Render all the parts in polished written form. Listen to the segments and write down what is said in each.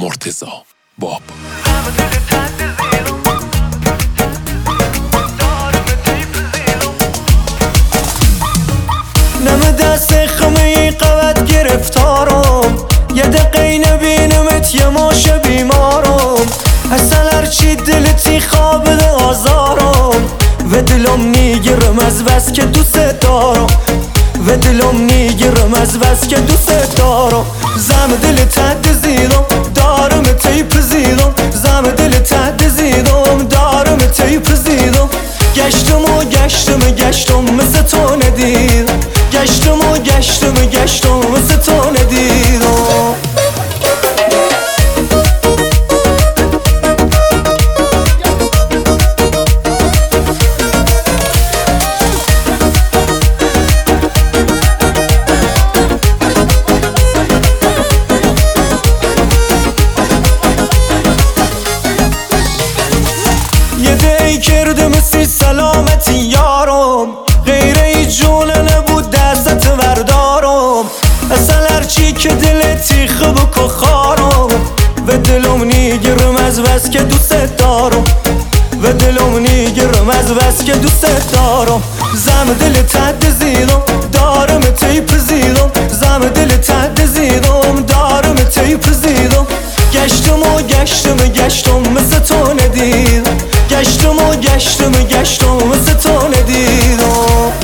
مرتضی باب. نم دست خمه قوت گرفتارم، یه دقیقه نبینمت یه ماش بیمارم. اصلا هرچی دلتی خواب ده آزارم، و دلم نیگرم از بس که دوست دارم، و دلم نیگرم از بس که دوست دارم. زم دل تد زیدم دارم تیپ زیدم، زم دل تد زیدم دارم تیپ زیدم. گشتم و گشتم گشتم مثل تو ندیدم، گشتم و گشتم گشتم مثل تو ندیدم. یه دی کرده مثل سلامتی یارم، غیره جونه نبود دستت وردارم. اصلا هرچی که دلتی خوب که خارم، و دلم نیگرم از بس که دوست دارم، و دلم نیگرم از بس که دوست دارم. زم دل تد زیدم دارم تیپ زیدم، زم دل تد زیدم دارم تیپ زیدم. گشتم و گشتم گشتم مثل تو ندیدم، گشتم و گشتم گشتم مثل تو ندیدم.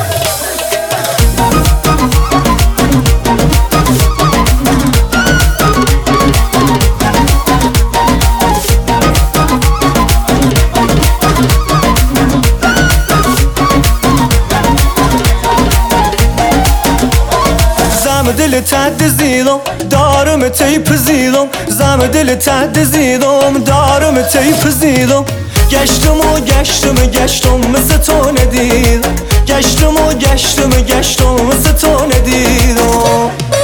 زم دل تد زیدم دارم تیپ زیدم، زم دل تد زیدم دارم تیپ زیدم. گشتم و گشتم گشتم مثل تو ندیدم، گشتم و گشتم گشتم مثل تو ندیدم.